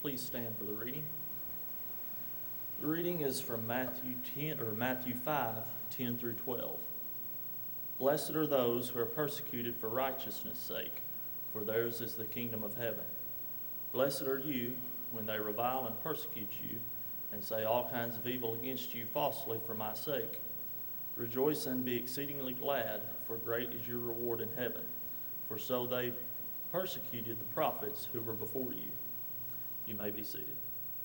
Please stand for the reading. The reading is from Matthew 5, 10 through 12. Blessed are those who are persecuted for righteousness' sake, for theirs is the kingdom of heaven. Blessed are you when they revile and persecute you, and say all kinds of evil against you falsely for my sake. Rejoice and be exceedingly glad, for great is your reward in heaven. For so they persecuted the prophets who were before you. You may be seated.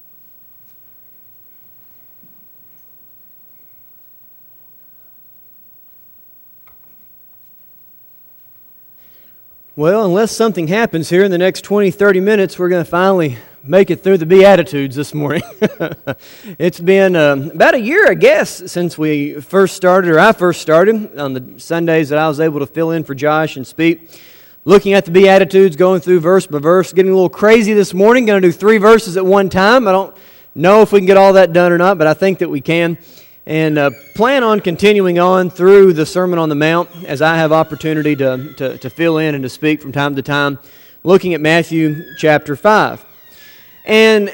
Well, unless something happens here in the next 20, 30 minutes, we're going to finally make it through the Beatitudes this morning. It's been about a year, I guess, since I first started on the Sundays that I was able to fill in for Josh and speak. Looking at the Beatitudes, going through verse by verse, getting a little crazy this morning. Going to do 3 verses at one time. I don't know if we can get all that done or not, but I think that we can. And plan on continuing on through the Sermon on the Mount as I have opportunity to fill in and to speak from time to time, looking at Matthew chapter 5. And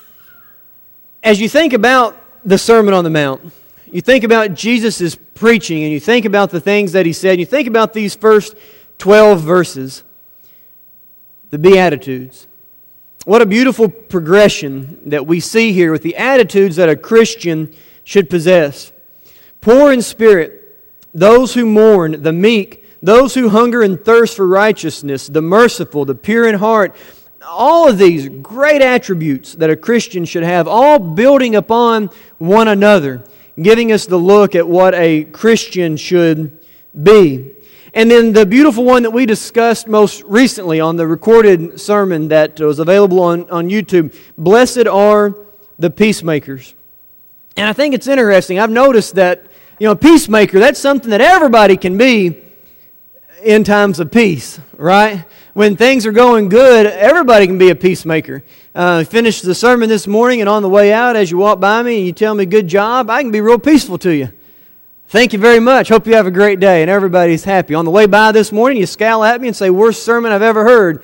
as you think about the Sermon on the Mount, you think about Jesus' preaching, and you think about the things that He said, and you think about these first 12 verses, the Beatitudes. What a beautiful progression that we see here with the attitudes that a Christian should possess. Poor in spirit, those who mourn, the meek, those who hunger and thirst for righteousness, the merciful, the pure in heart. All of these great attributes that a Christian should have, all building upon one another, giving us the look at what a Christian should be. And then the beautiful one that we discussed most recently on the recorded sermon that was available on YouTube, blessed are the peacemakers. And I think it's interesting. I've noticed that, peacemaker, that's something that everybody can be in times of peace, right? When things are going good, everybody can be a peacemaker. I finished the sermon this morning, and on the way out, as you walk by me and you tell me good job, I can be real peaceful to you. Thank you very much. Hope you have a great day, and everybody's happy. On the way by this morning, you scowl at me and say, worst sermon I've ever heard.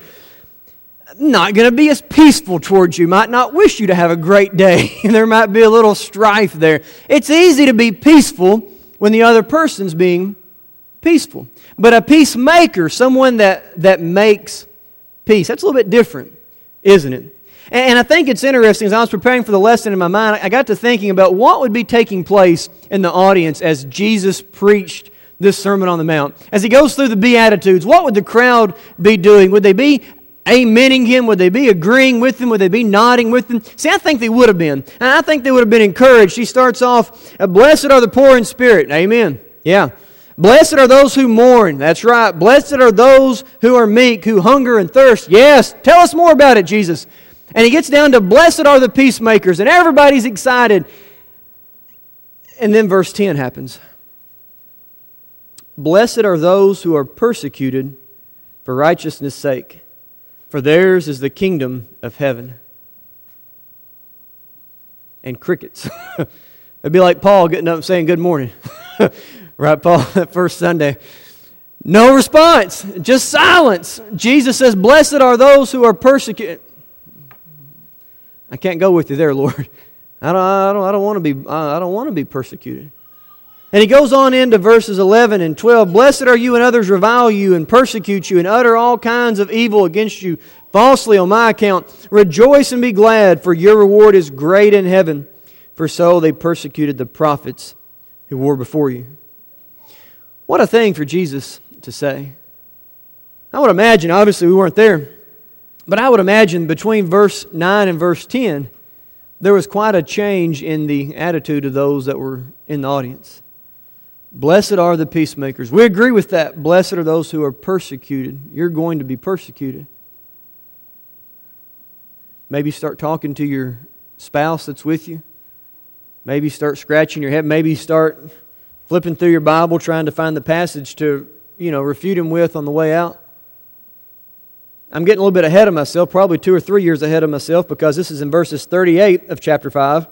I'm not going to be as peaceful towards you. Might not wish you to have a great day. There might be a little strife there. It's easy to be peaceful when the other person's being peaceful. But a peacemaker, someone that makes peace, that's a little bit different, isn't it? And I think it's interesting, as I was preparing for the lesson in my mind, I got to thinking about what would be taking place in the audience as Jesus preached this Sermon on the Mount. As He goes through the Beatitudes, what would the crowd be doing? Would they be amening Him? Would they be agreeing with Him? Would they be nodding with Him? See, I think they would have been. And I think they would have been encouraged. He starts off, blessed are the poor in spirit. Amen. Yeah. Blessed are those who mourn. That's right. Blessed are those who are meek, who hunger and thirst. Yes. Tell us more about it, Jesus. And He gets down to blessed are the peacemakers, and everybody's excited. And then verse 10 happens. Blessed are those who are persecuted for righteousness' sake, for theirs is the kingdom of heaven. And crickets. It'd be like Paul getting up and saying good morning. Right, Paul, that first Sunday. No response, just silence. Jesus says, blessed are those who are persecuted. I can't go with you there, Lord. I don't want to be persecuted. And He goes on into verses 11 and 12. Blessed are you when others revile you and persecute you and utter all kinds of evil against you falsely on my account. Rejoice and be glad, for your reward is great in heaven. For so they persecuted the prophets who were before you. What a thing for Jesus to say. I would imagine, obviously we weren't there, but I would imagine between verse 9 and verse 10, there was quite a change in the attitude of those that were in the audience. Blessed are the peacemakers. We agree with that. Blessed are those who are persecuted. You're going to be persecuted. Maybe start talking to your spouse that's with you. Maybe start scratching your head. Maybe start flipping through your Bible trying to find the passage to, refute him with on the way out. I'm getting a little bit ahead of myself, probably 2 or 3 years ahead of myself, because this is in verses 38 of chapter 5.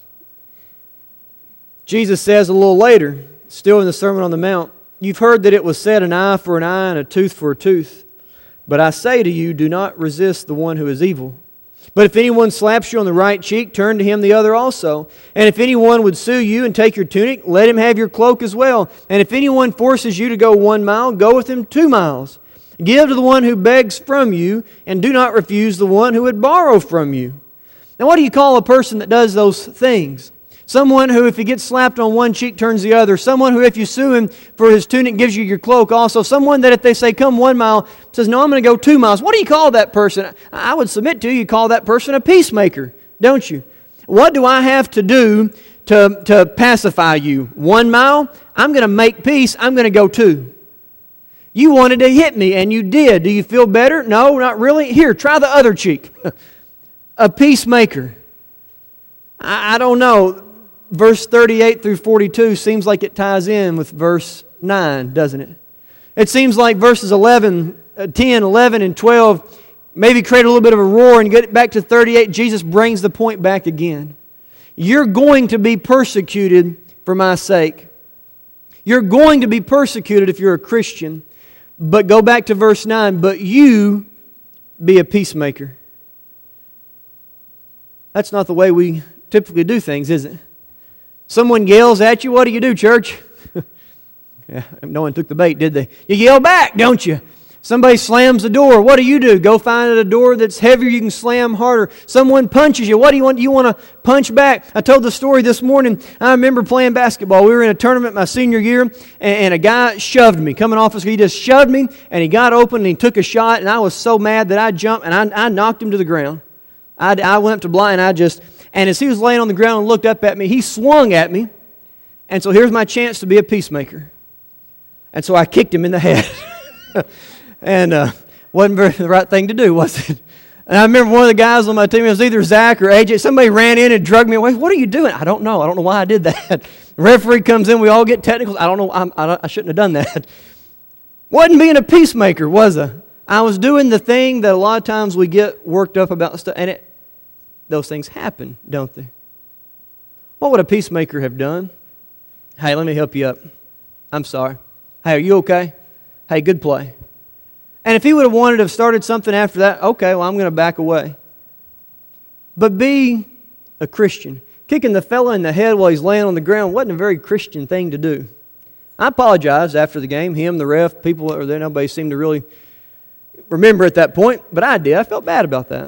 Jesus says a little later, still in the Sermon on the Mount, you've heard that it was said, an eye for an eye and a tooth for a tooth. But I say to you, do not resist the one who is evil. But if anyone slaps you on the right cheek, turn to him the other also. And if anyone would sue you and take your tunic, let him have your cloak as well. And if anyone forces you to go 1 mile, go with him 2 miles. Give to the one who begs from you, and do not refuse the one who would borrow from you. Now, what do you call a person that does those things? Someone who, if he gets slapped on one cheek, turns the other. Someone who, if you sue him for his tunic, gives you your cloak also. Someone that, if they say, come 1 mile, says, no, I'm going to go 2 miles. What do you call that person? I would submit to you call that person a peacemaker, don't you? What do I have to do to pacify you? 1 mile? I'm going to make peace. I'm going to go 2. You wanted to hit me, and you did. Do you feel better? No, not really. Here, try the other cheek. A peacemaker. I don't know. Verse 38 through 42 seems like it ties in with verse 9, doesn't it? It seems like verses 10, 11, and 12 maybe create a little bit of a roar, and get back to 38, Jesus brings the point back again. You're going to be persecuted for my sake. You're going to be persecuted if you're a Christian. But go back to verse 9, but you be a peacemaker. That's not the way we typically do things, is it? Someone yells at you, what do, church? Yeah, no one took the bait, did they? You yell back, don't you? Somebody slams the door, what do? Go find a door that's heavier you can slam harder. Someone punches you, what do you want? You want to punch back? I told the story this morning. I remember playing basketball. We were in a tournament my senior year, and a guy shoved me. Coming off his, he just shoved me, and he got open, and he took a shot, and I was so mad that I jumped, and I knocked him to the ground. I went up to blind, and as he was laying on the ground and looked up at me, he swung at me. And so here's my chance to be a peacemaker. And so I kicked him in the head. And wasn't very the right thing to do, was it? And I remember one of the guys on my team, it was either Zach or AJ, somebody ran in and drugged me away. What are you doing? I don't know. I don't know why I did that. The referee comes in, we all get technicals. I don't know. I shouldn't have done that. Wasn't being a peacemaker, was I? I was doing the thing that a lot of times we get worked up about stuff, and those things happen, don't they? What would a peacemaker have done? Hey, let me help you up. I'm sorry. Hey, are you okay? Hey, good play. And if he would have wanted to have started something after that, okay, well, I'm going to back away. But be a Christian. Kicking the fella in the head while he's laying on the ground wasn't a very Christian thing to do. I apologized after the game. Him, the ref, people that were there, nobody seemed to really remember at that point, but I did. I felt bad about that.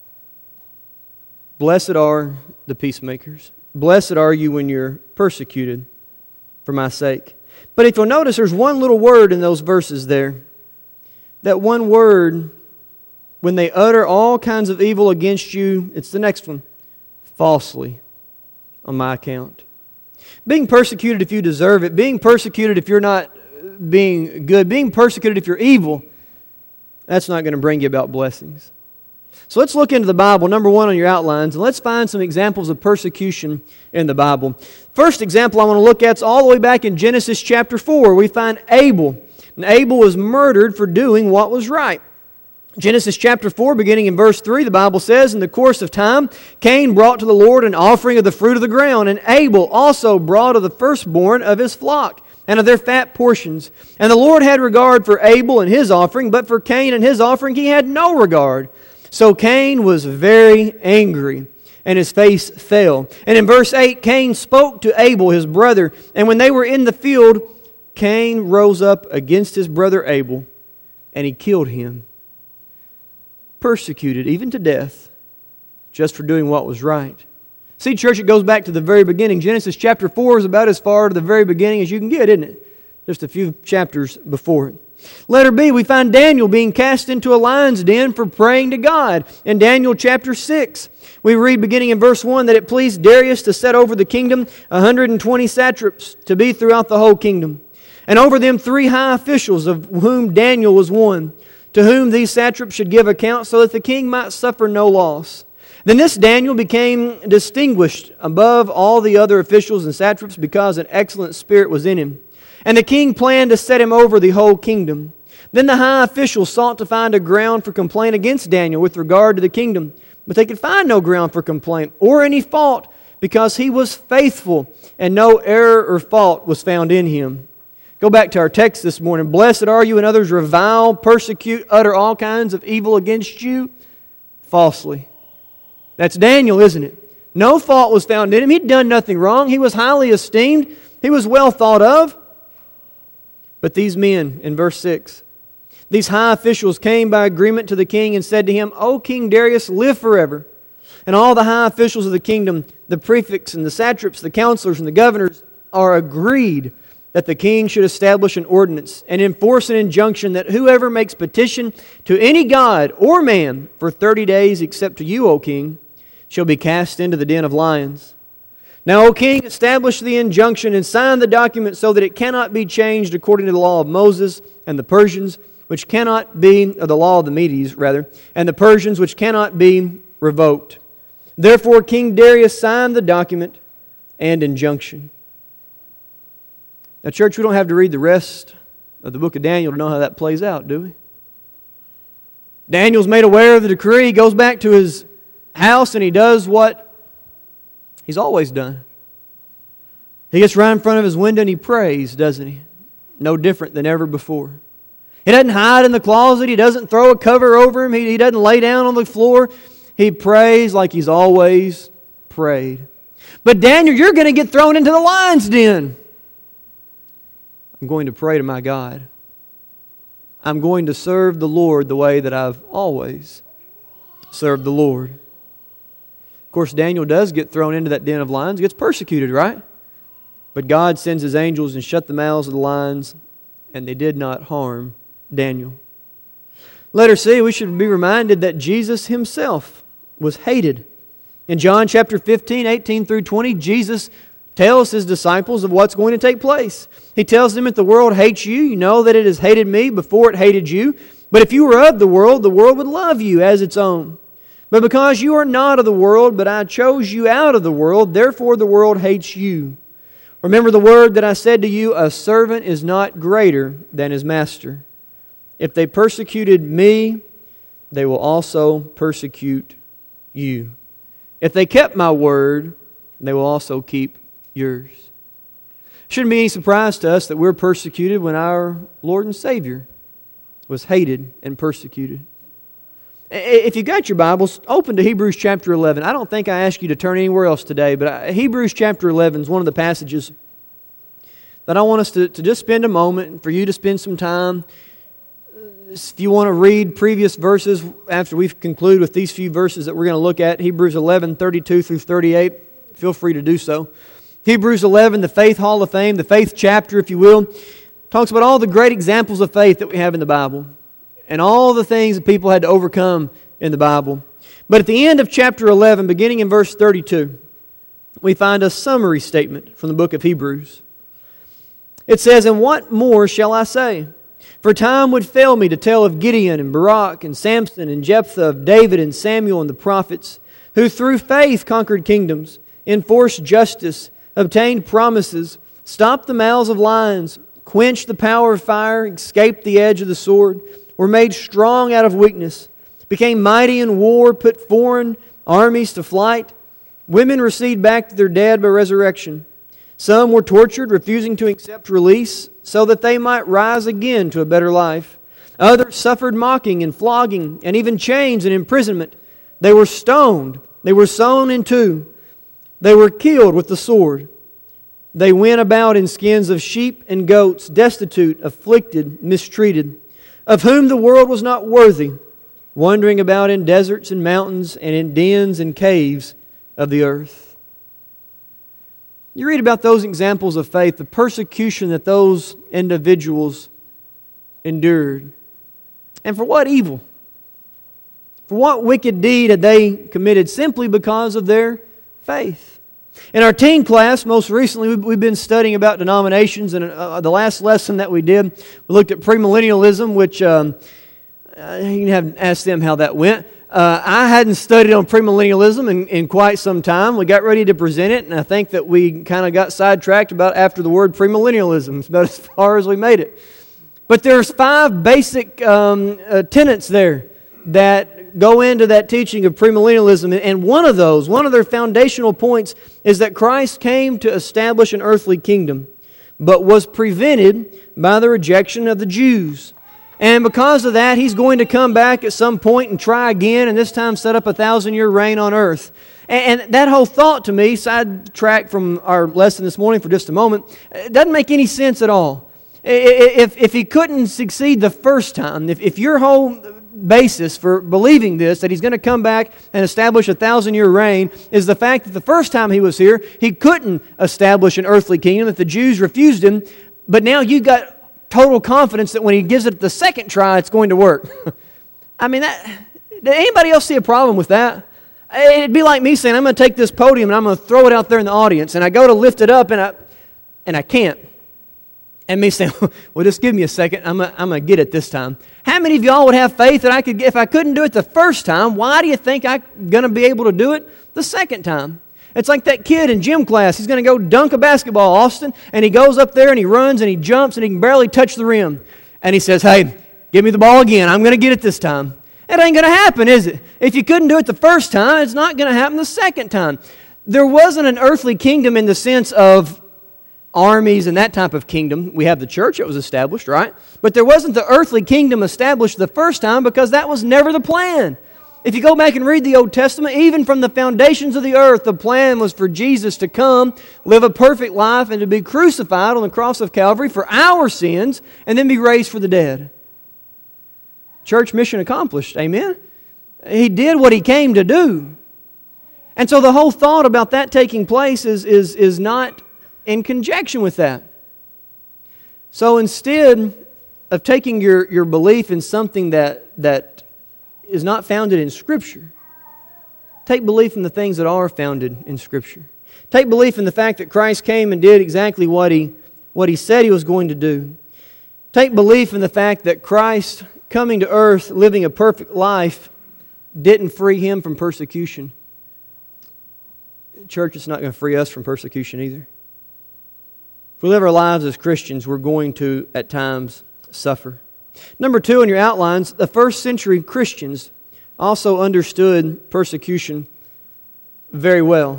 Blessed are the peacemakers. Blessed are you when you're persecuted for my sake. But if you'll notice, there's one little word in those verses there. That one word, when they utter all kinds of evil against you, it's the next one. Falsely, on my account. Being persecuted if you deserve it. Being persecuted if you're not being good. Being persecuted if you're evil. That's not going to bring you about blessings. So let's look into the Bible, number 1 on your outlines, and let's find some examples of persecution in the Bible. First example I want to look at is all the way back in Genesis chapter 4. We find Abel. And Abel was murdered for doing what was right. Genesis chapter 4, beginning in verse 3, the Bible says, in the course of time, Cain brought to the Lord an offering of the fruit of the ground, and Abel also brought of the firstborn of his flock, and of their fat portions. And the Lord had regard for Abel and his offering, but for Cain and his offering he had no regard. So Cain was very angry, and his face fell. And in verse 8, Cain spoke to Abel, his brother, and when they were in the field, Cain rose up against his brother Abel, and he killed him. Persecuted, even to death, just for doing what was right. See, church, it goes back to the very beginning. Genesis chapter 4 is about as far to the very beginning as you can get, isn't it? Just a few chapters before it. Letter B, we find Daniel being cast into a lion's den for praying to God. In Daniel chapter 6, we read beginning in verse 1 that it pleased Darius to set over the kingdom 120 satraps to be throughout the whole kingdom. And over them 3 high officials, of whom Daniel was one, to whom these satraps should give account, so that the king might suffer no loss. Then this Daniel became distinguished above all the other officials and satraps, because an excellent spirit was in him. And the king planned to set him over the whole kingdom. Then the high officials sought to find a ground for complaint against Daniel with regard to the kingdom, but they could find no ground for complaint or any fault, because he was faithful, and no error or fault was found in him. Go back to our text this morning. Blessed are you when others revile, persecute, utter all kinds of evil against you falsely. That's Daniel, isn't it? No fault was found in him. He'd done nothing wrong. He was highly esteemed. He was well thought of. But these men, in verse 6, these high officials came by agreement to the king and said to him, O King Darius, live forever. And all the high officials of the kingdom, the prefects and the satraps, the counselors and the governors, are agreed that the king should establish an ordinance and enforce an injunction that whoever makes petition to any god or man for 30 days except to you, O king, shall be cast into the den of lions. Now, O king, establish the injunction and sign the document so that it cannot be changed according to the law of Moses and the Persians, which cannot be, or the law of the Medes, rather, and the Persians, which cannot be revoked. Therefore, King Darius signed the document and injunction. Now, church, we don't have to read the rest of the book of Daniel to know how that plays out, do we? Daniel's made aware of the decree. He goes back to his house and he does what he's always done. He gets right in front of his window and he prays, doesn't he? No different than ever before. He doesn't hide in the closet. He doesn't throw a cover over him. He doesn't lay down on the floor. He prays like he's always prayed. But Daniel, you're going to get thrown into the lion's den. I'm going to pray to my God. I'm going to serve the Lord the way that I've always served the Lord. Of course, Daniel does get thrown into that den of lions, gets persecuted, right? But God sends His angels and shut the mouths of the lions, and they did not harm Daniel. Letter C, we should be reminded that Jesus Himself was hated. In John chapter 15, 18 through 20, Jesus tells His disciples of what's going to take place. He tells them, if the world hates you, you know that it has hated me before it hated you. But if you were of the world would love you as its own. But because you are not of the world, but I chose you out of the world, therefore the world hates you. Remember the word that I said to you, a servant is not greater than his master. If they persecuted me, they will also persecute you. If they kept my word, they will also keep yours. Shouldn't be any surprise to us that we're persecuted when our Lord and Savior was hated and persecuted. If you got your Bibles, open to Hebrews chapter 11. I don't think I asked you to turn anywhere else today, but Hebrews chapter 11 is one of the passages that I want us to just spend a moment, for you to spend some time. If you want to read previous verses after we've concluded with these few verses that we're going to look at, Hebrews 11, 32 through 38, feel free to do so. Hebrews 11, the Faith Hall of Fame, the faith chapter, if you will, talks about all the great examples of faith that we have in the Bible and all the things that people had to overcome in the Bible. But at the end of chapter 11, beginning in verse 32, we find a summary statement from the book of Hebrews. It says, "And what more shall I say? For time would fail me to tell of Gideon and Barak and Samson and Jephthah, of David and Samuel and the prophets, who through faith conquered kingdoms, enforced justice, obtained promises, stopped the mouths of lions, quenched the power of fire, escaped the edge of the sword, were made strong out of weakness, became mighty in war, put foreign armies to flight. Women received back their dead by resurrection. Some were tortured, refusing to accept release, so that they might rise again to a better life. Others suffered mocking and flogging, and even chains and imprisonment. They were stoned. They were sawn in two. They were killed with the sword. They went about in skins of sheep and goats, destitute, afflicted, mistreated, of whom the world was not worthy, wandering about in deserts and mountains and in dens and caves of the earth." You read about those examples of faith, the persecution that those individuals endured. And for what evil? For what wicked deed had they committed simply because of their faith? In our teen class, most recently, we've been studying about denominations, and the last lesson that we did, we looked at premillennialism, which you can have ask them how that went. I hadn't studied on premillennialism in quite some time. We got ready to present it, and I think that we kind of got sidetracked about after the word premillennialism. It's about as far as we made it. But there's 5 basic tenets there that go into that teaching of premillennialism, and one of their foundational points is that Christ came to establish an earthly kingdom, but was prevented by the rejection of the Jews. And because of that, He's going to come back at some point and try again, and this time set up a 1,000-year reign on earth. And that whole thought to me, sidetrack from our lesson this morning for just a moment, it doesn't make any sense at all. If He couldn't succeed the first time, if your whole basis for believing this, that He's going to come back and establish a 1,000-year reign, is the fact that the first time He was here, He couldn't establish an earthly kingdom, that the Jews refused Him, but now you got total confidence that when He gives it the second try, it's going to work. I mean, did anybody else see a problem with that? It'd be like me saying, I'm going to take this podium and I'm going to throw it out there in the audience, and I go to lift it up and I can't. And me saying, well, just give me a second, I'm going to get it this time. How many of y'all would have faith that if I couldn't do it the first time, why do you think I'm going to be able to do it the second time? It's like that kid in gym class. He's going to go dunk a basketball, Austin, and he goes up there and he runs and he jumps and he can barely touch the rim. And he says, hey, give me the ball again. I'm going to get it this time. It ain't going to happen, is it? If you couldn't do it the first time, it's not going to happen the second time. There wasn't an earthly kingdom in the sense of armies and that type of kingdom. We have the church that was established, right? But there wasn't the earthly kingdom established the first time because that was never the plan. If you go back and read the Old Testament, even from the foundations of the earth, the plan was for Jesus to come, live a perfect life, and to be crucified on the cross of Calvary for our sins, and then be raised for the dead. Church mission accomplished, amen? He did what He came to do. And so the whole thought about that taking place is not in conjunction with that. So instead of taking your belief in something that is not founded in Scripture, take belief in the things that are founded in Scripture. Take belief in the fact that Christ came and did exactly what He said He was going to do. Take belief in the fact that Christ coming to earth, living a perfect life, didn't free Him from persecution. Church, it's not going to free us from persecution either. If we live our lives as Christians, we're going to, at times, suffer. Number 2 in your outlines, the first century Christians also understood persecution very well.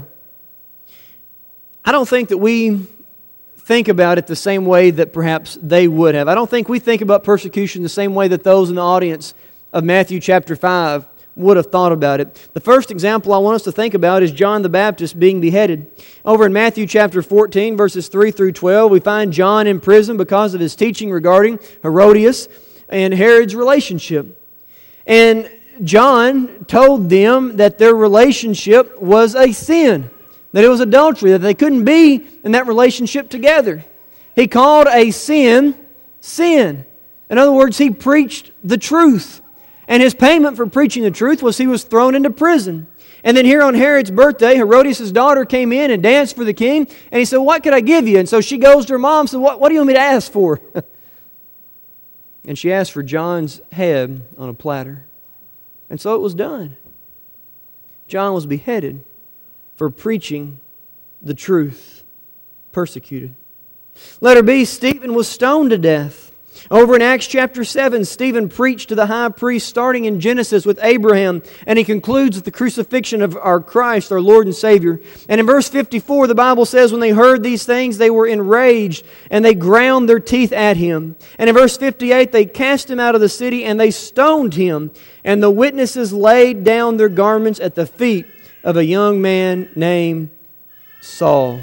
I don't think that we think about it the same way that perhaps they would have. I don't think we think about persecution the same way that those in the audience of Matthew chapter 5 would have thought about it. The first example I want us to think about is John the Baptist being beheaded. Over in Matthew chapter 14, verses 3 through 12, we find John in prison because of his teaching regarding Herodias and Herod's relationship. And John told them that their relationship was a sin, that it was adultery, that they couldn't be in that relationship together. He called a sin, sin. In other words, he preached the truth. And his payment for preaching the truth was he was thrown into prison. And then here on Herod's birthday, Herodias' daughter came in and danced for the king. And he said, what could I give you? And so she goes to her mom and said, what do you want me to ask for? And she asked for John's head on a platter. And so it was done. John was beheaded for preaching the truth, persecuted. Letter B, Stephen was stoned to death. Over in Acts chapter 7, Stephen preached to the high priest starting in Genesis with Abraham, and he concludes with the crucifixion of our Christ, our Lord and Savior. And in verse 54, the Bible says, when they heard these things, they were enraged, and they ground their teeth at him. And in verse 58, they cast him out of the city, and they stoned him. And the witnesses laid down their garments at the feet of a young man named Saul.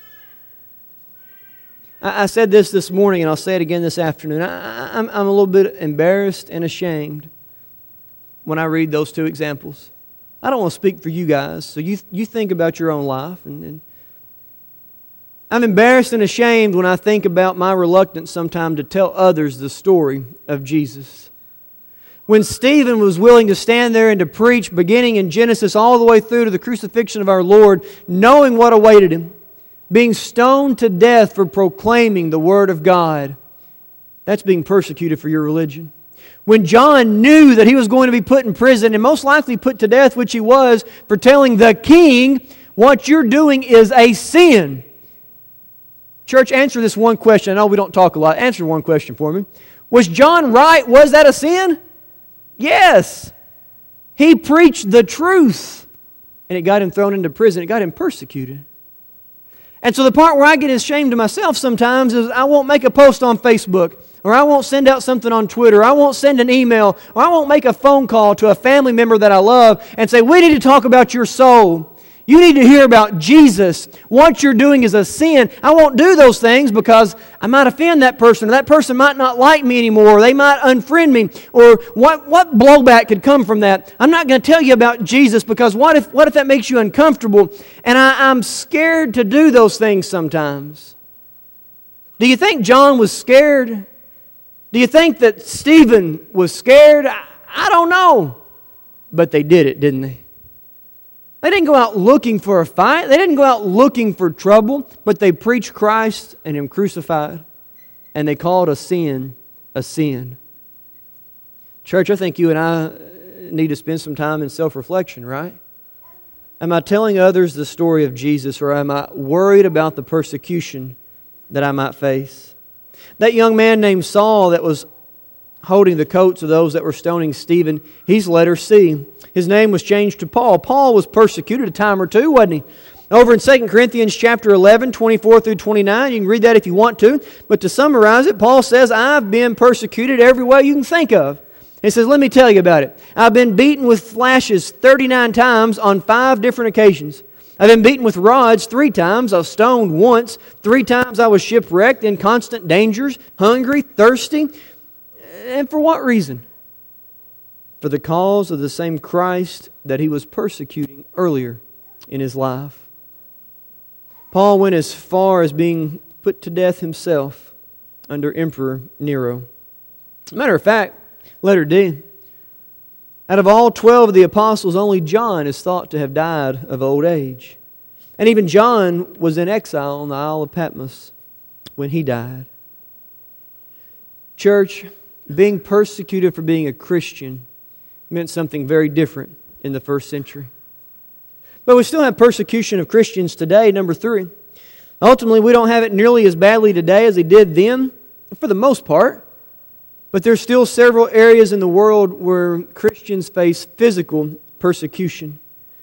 I said this morning, and I'll say it again this afternoon. I'm a little bit embarrassed and ashamed when I read those two examples. I don't want to speak for you guys, so you think about your own life. And I'm embarrassed and ashamed when I think about my reluctance sometimes to tell others the story of Jesus. When Stephen was willing to stand there and to preach, beginning in Genesis all the way through to the crucifixion of our Lord, knowing what awaited him, being stoned to death for proclaiming the Word of God. That's being persecuted for your religion. When John knew that he was going to be put in prison and most likely put to death, which he was, for telling the king, what you're doing is a sin. Church, answer this one question. I know we don't talk a lot. Answer one question for me. Was John right? Was that a sin? Yes. He preached the truth. And it got him thrown into prison. It got him persecuted. And so the part where I get ashamed of myself sometimes is I won't make a post on Facebook, or I won't send out something on Twitter, I won't send an email, or I won't make a phone call to a family member that I love and say, we need to talk about your soul. You need to hear about Jesus. What you're doing is a sin. I won't do those things because I might offend that person, or that person might not like me anymore, or they might unfriend me, or what blowback could come from that. I'm not going to tell you about Jesus because what if that makes you uncomfortable? And I'm scared to do those things sometimes. Do you think John was scared? Do you think that Stephen was scared? I don't know. But they did it, didn't they? They didn't go out looking for a fight. They didn't go out looking for trouble, but they preached Christ and Him crucified, and they called a sin a sin. Church, I think you and I need to spend some time in self-reflection, right? Am I telling others the story of Jesus, or am I worried about the persecution that I might face? That young man named Saul that was holding the coats of those that were stoning Stephen, he's letter C. His name was changed to Paul. Paul was persecuted a time or two, wasn't he? Over in 2 Corinthians chapter 11, 24 through 29, you can read that if you want to. But to summarize it, Paul says, I've been persecuted every way you can think of. He says, let me tell you about it. I've been beaten with lashes 39 times on 5 different occasions. I've been beaten with rods 3 times. I was stoned once. 3 times I was shipwrecked, in constant dangers, hungry, thirsty. And for what reason? For the cause of the same Christ that he was persecuting earlier in his life. Paul went as far as being put to death himself under Emperor Nero. As a matter of fact, letter D, out of all 12 of the apostles, only John is thought to have died of old age. And even John was in exile on the Isle of Patmos when he died. Church, being persecuted for being a Christian meant something very different in the first century. But we still have persecution of Christians today, number 3. Ultimately, we don't have it nearly as badly today as they did then, for the most part. But there's still several areas in the world where Christians face physical persecution.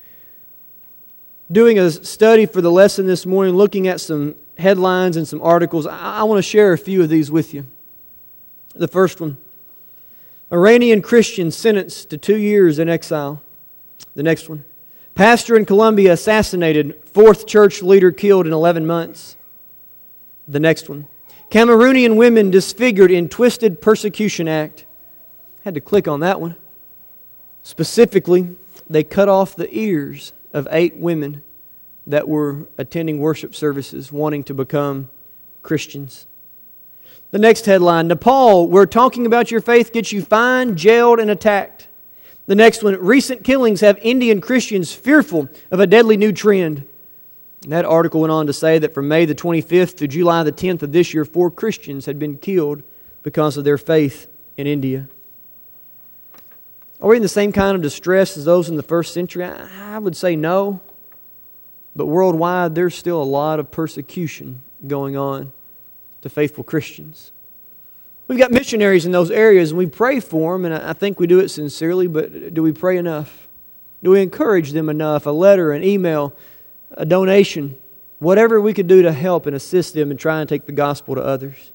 Doing a study for the lesson this morning, looking at some headlines and some articles, I want to share a few of these with you. The first one, Iranian Christian sentenced to 2 years in exile. The next one, pastor in Colombia assassinated, 4th church leader killed in 11 months. The next one, Cameroonian women disfigured in twisted persecution act. Had to click on that one. Specifically, they cut off the ears of 8 women that were attending worship services wanting to become Christians. The next headline, Nepal, where talking about your faith gets you fined, jailed, and attacked. The next one, recent killings have Indian Christians fearful of a deadly new trend. And that article went on to say that from May the 25th to July the 10th of this year, 4 Christians had been killed because of their faith in India. Are we in the same kind of distress as those in the first century? I would say no. But worldwide, there's still a lot of persecution going on to faithful Christians. We've got missionaries in those areas, and we pray for them, and I think we do it sincerely, but do we pray enough? Do we encourage them enough? A letter, an email, a donation, whatever we could do to help and assist them and try and take the gospel to others.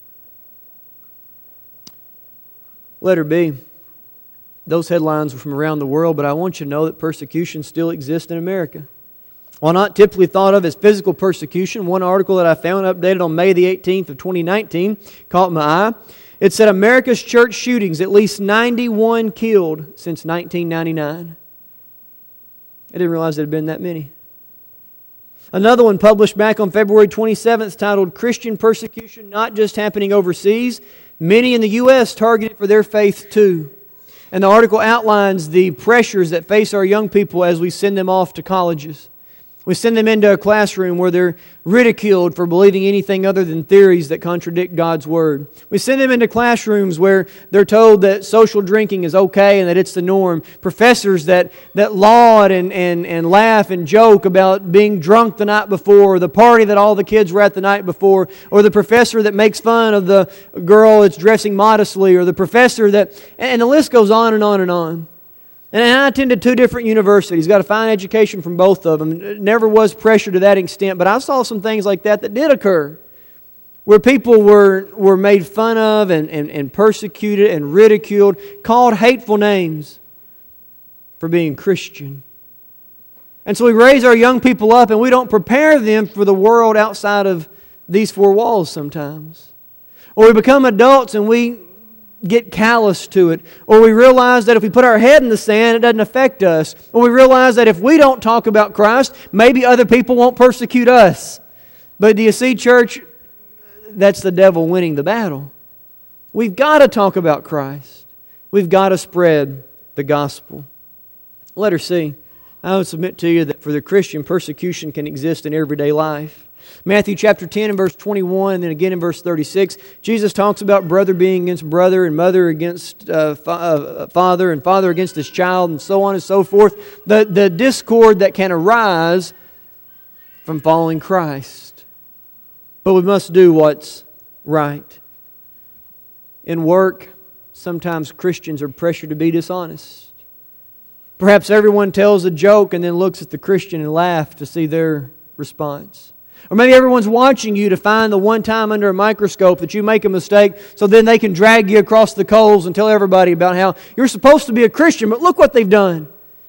Letter B. Those headlines were from around the world, but I want you to know that persecution still exists in America. While not typically thought of as physical persecution, one article that I found updated on May the 18th of 2019 caught my eye. It said America's church shootings, at least 91 killed since 1999. I didn't realize there had been that many. Another one published back on February 27th titled Christian Persecution Not Just Happening Overseas, Many in the U.S. Targeted for Their Faith Too. And the article outlines the pressures that face our young people as we send them off to colleges. We send them into a classroom where they're ridiculed for believing anything other than theories that contradict God's Word. We send them into classrooms where they're told that social drinking is okay and that it's the norm. Professors that laud and laugh and joke about being drunk the night before, or the party that all the kids were at the night before, or the professor that makes fun of the girl that's dressing modestly, or the professor that... And the list goes on and on and on. And I attended 2 different universities. Got a fine education from both of them. Never was pressure to that extent, but I saw some things like that did occur, where people were made fun of and persecuted and ridiculed, called hateful names for being Christian. And so we raise our young people up and we don't prepare them for the world outside of these 4 walls sometimes. Or we become adults and we get callous to it. Or we realize that if we put our head in the sand, it doesn't affect us. Or we realize that if we don't talk about Christ, maybe other people won't persecute us. But do you see, church, that's the devil winning the battle. We've got to talk about Christ. We've got to spread the gospel. Letter C. I would submit to you that for the Christian, persecution can exist in everyday life. Matthew chapter 10 and verse 21, and then again in verse 36, Jesus talks about brother being against brother and mother against father and father against his child and so on and so forth. The discord that can arise from following Christ. But we must do what's right. In work, sometimes Christians are pressured to be dishonest. Perhaps everyone tells a joke and then looks at the Christian and laughs to see their response. Or maybe everyone's watching you to find the one time under a microscope that you make a mistake, so then they can drag you across the coals and tell everybody about how you're supposed to be a Christian, but look what they've done.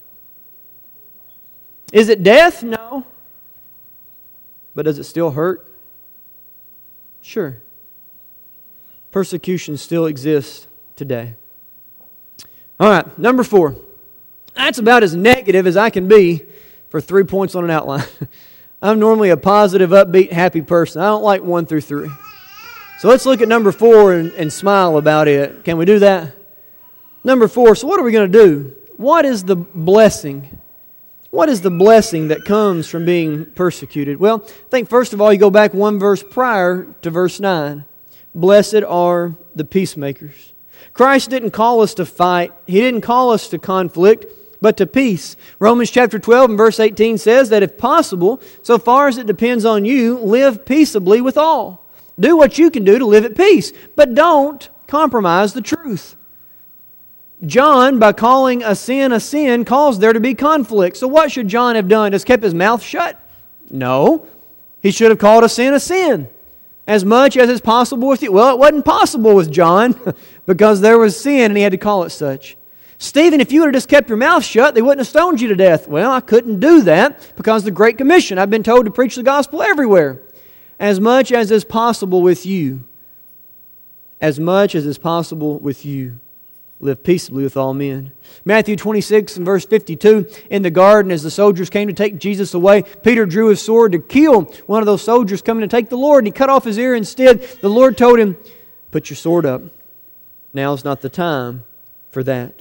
Is it death? No. But does it still hurt? Sure. Persecution still exists today. All right, number 4. That's about as negative as I can be for 3 points on an outline. I'm normally a positive, upbeat, happy person. I don't like 1 through 3. So let's look at number 4 and smile about it. Can we do that? Number 4, so what are we going to do? What is the blessing? What is the blessing that comes from being persecuted? Well, I think first of all you go back 1 verse prior to verse 9. Blessed are the peacemakers. Christ didn't call us to fight. He didn't call us to conflict, but to peace. Romans chapter 12 and verse 18 says that if possible, so far as it depends on you, live peaceably with all. Do what you can do to live at peace, but don't compromise the truth. John, by calling a sin, calls there to be conflict. So what should John have done? Just kept his mouth shut? No. He should have called a sin. As much as is possible with you. Well, it wasn't possible with John because there was sin and he had to call it such. Stephen, if you would have just kept your mouth shut, they wouldn't have stoned you to death. Well, I couldn't do that because of the Great Commission. I've been told to preach the gospel everywhere. As much as is possible with you. As much as is possible with you. Live peaceably with all men. Matthew 26 and verse 52, in the garden as the soldiers came to take Jesus away, Peter drew his sword to kill one of those soldiers coming to take the Lord, and he cut off his ear instead. The Lord told him, put your sword up. Now's not the time for that.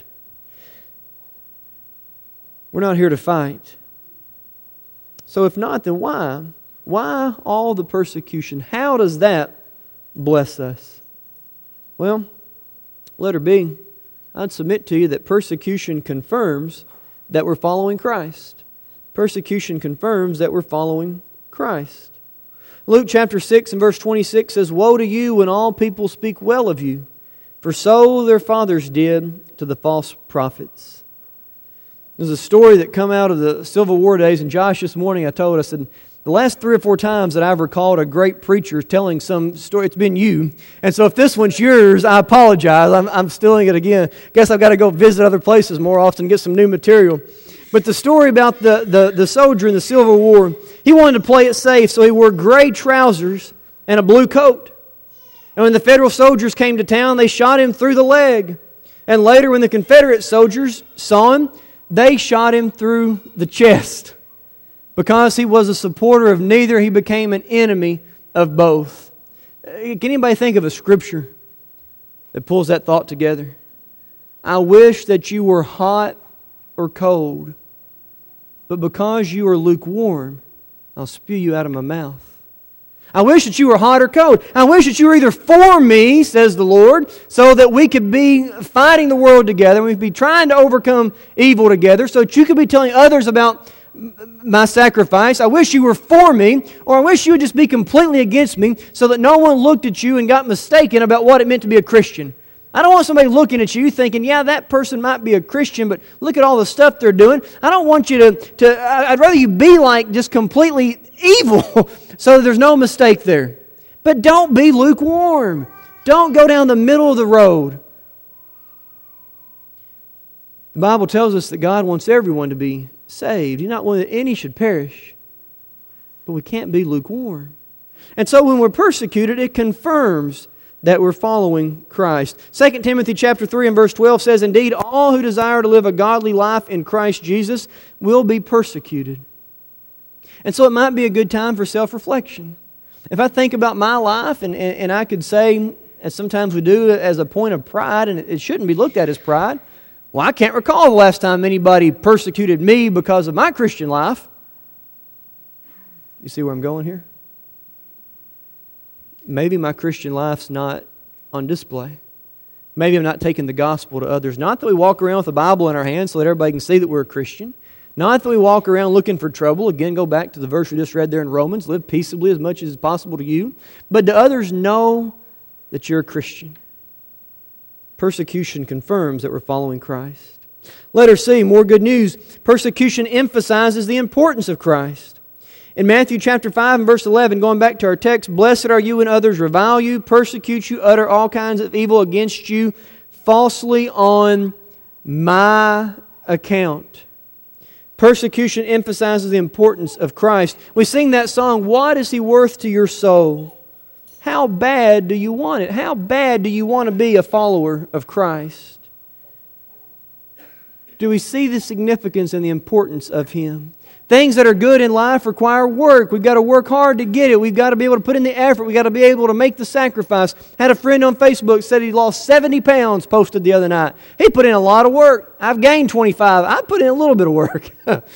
We're not here to fight. So if not, then why? Why all the persecution? How does that bless us? Well, letter B, I'd submit to you that persecution confirms that we're following Christ. Persecution confirms that we're following Christ. Luke chapter 6 and verse 26 says, woe to you when all people speak well of you, for so their fathers did to the false prophets. There's a story that come out of the Civil War days, and Josh this morning I said, the last 3 or 4 times that I've recalled a great preacher telling some story, it's been you. And so if this one's yours, I apologize. I'm stealing it again. Guess I've got to go visit other places more often, get some new material. But the story about the soldier in the Civil War, he wanted to play it safe, so he wore gray trousers and a blue coat. And when the Federal soldiers came to town, they shot him through the leg. And later when the Confederate soldiers saw him, they shot him through the chest. Because he was a supporter of neither, he became an enemy of both. Can anybody think of a scripture that pulls that thought together? I wish that you were hot or cold, but because you are lukewarm, I'll spew you out of my mouth. I wish that you were hot or cold. I wish that you were either for me, says the Lord, so that we could be fighting the world together, we'd be trying to overcome evil together, so that you could be telling others about my sacrifice. I wish you were for me, or I wish you would just be completely against me so that no one looked at you and got mistaken about what it meant to be a Christian. I don't want somebody looking at you thinking, yeah, that person might be a Christian, but look at all the stuff they're doing. I don't want you I'd rather you be like just completely evil so there's no mistake there. But don't be lukewarm. Don't go down the middle of the road. The Bible tells us that God wants everyone to be saved. He's not wanting that any should perish. But we can't be lukewarm. And so when we're persecuted, it confirms that we're following Christ. 2 Timothy chapter 3 and verse 12 says, "Indeed, all who desire to live a godly life in Christ Jesus will be persecuted." And so it might be a good time for self-reflection. If I think about my life, and I could say, as sometimes we do, as a point of pride, and it shouldn't be looked at as pride, well, I can't recall the last time anybody persecuted me because of my Christian life. You see where I'm going here? Maybe my Christian life's not on display. Maybe I'm not taking the gospel to others. Not that we walk around with a Bible in our hands so that everybody can see that we're a Christian. Not that we walk around looking for trouble. Again, go back to the verse we just read there in Romans. Live peaceably as much as is possible to you. But do others know that you're a Christian? Persecution confirms that we're following Christ. Letter C, more good news. Persecution emphasizes the importance of Christ. In Matthew chapter 5 and verse 11, going back to our text, "Blessed are you when others revile you, persecute you, utter all kinds of evil against you, falsely on my account." Persecution emphasizes the importance of Christ. We sing that song, "What is He worth to your soul?" How bad do you want it? How bad do you want to be a follower of Christ? Do we see the significance and the importance of Him? Things that are good in life require work. We've got to work hard to get it. We've got to be able to put in the effort. We've got to be able to make the sacrifice. Had a friend on Facebook said he lost 70 pounds, posted the other night. He put in a lot of work. I've gained 25. I put in a little bit of work.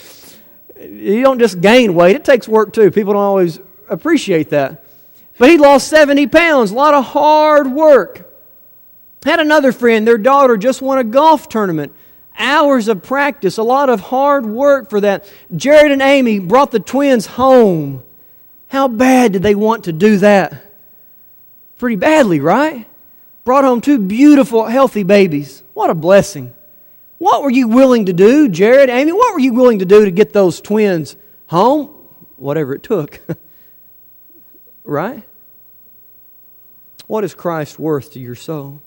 You don't just gain weight. It takes work too. People don't always appreciate that. But he lost 70 pounds. A lot of hard work. Had another friend, their daughter just won a golf tournament. Hours of practice, a lot of hard work for that. Jared and Amy brought the twins home. How bad did they want to do that? Pretty badly, right? Brought home two beautiful, healthy babies. What a blessing. What were you willing to do, Jared, Amy? What were you willing to do to get those twins home? Whatever it took. Right? What is Christ worth to your soul?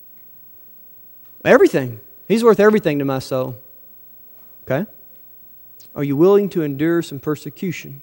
Everything. He's worth everything to my soul. Okay? Are you willing to endure some persecution?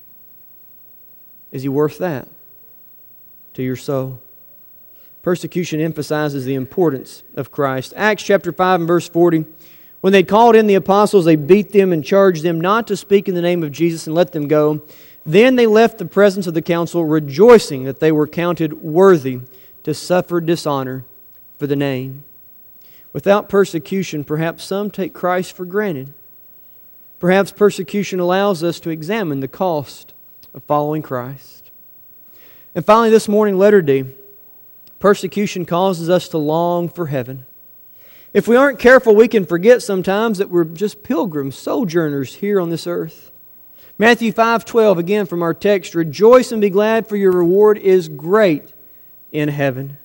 Is He worth that to your soul? Persecution emphasizes the importance of Christ. Acts chapter 5 and verse 40. When they called in the apostles, they beat them and charged them not to speak in the name of Jesus and let them go. Then they left the presence of the council, rejoicing that they were counted worthy to suffer dishonor for the name. Without persecution, perhaps some take Christ for granted. Perhaps persecution allows us to examine the cost of following Christ. And finally, this morning, letter D, persecution causes us to long for heaven. If we aren't careful, we can forget sometimes that we're just pilgrims, sojourners here on this earth. Matthew 5:12, again from our text, "Rejoice and be glad, for your reward is great in heaven."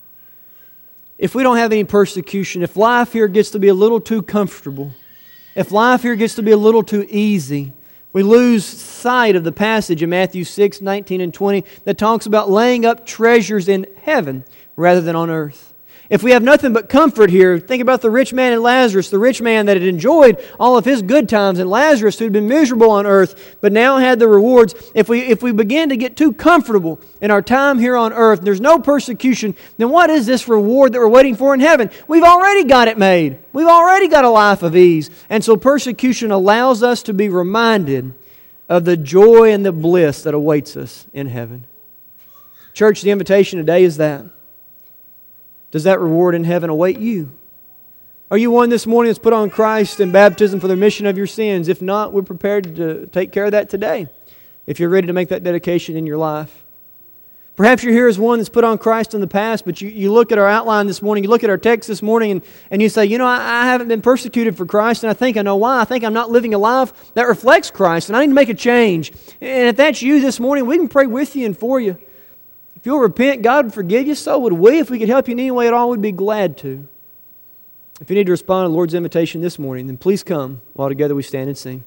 If we don't have any persecution, if life here gets to be a little too comfortable, if life here gets to be a little too easy, we lose sight of the passage in Matthew 6:19 and 20 that talks about laying up treasures in heaven rather than on earth. If we have nothing but comfort here, think about the rich man and Lazarus, the rich man that had enjoyed all of his good times, and Lazarus who had been miserable on earth, but now had the rewards. If we begin to get too comfortable in our time here on earth, and there's no persecution, then what is this reward that we're waiting for in heaven? We've already got it made. We've already got a life of ease. And so persecution allows us to be reminded of the joy and the bliss that awaits us in heaven. Church, the invitation today is that. Does that reward in heaven await you? Are you one this morning that's put on Christ in baptism for the remission of your sins? If not, we're prepared to take care of that today, if you're ready to make that dedication in your life. Perhaps you're here as one that's put on Christ in the past, but you look at our outline this morning, you look at our text this morning, and you say, I haven't been persecuted for Christ, and I think I know why. I think I'm not living a life that reflects Christ, and I need to make a change. And if that's you this morning, we can pray with you and for you. If you'll repent, God would forgive you. So would we. If we could help you in any way at all, we'd be glad to. If you need to respond to the Lord's invitation this morning, then please come while together we stand and sing.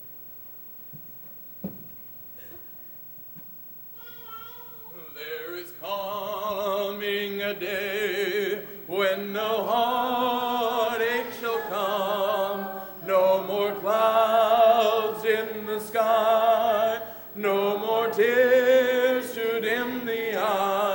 There is coming a day when no heartache shall come, no more clouds in the sky, no more tears to dim the eye.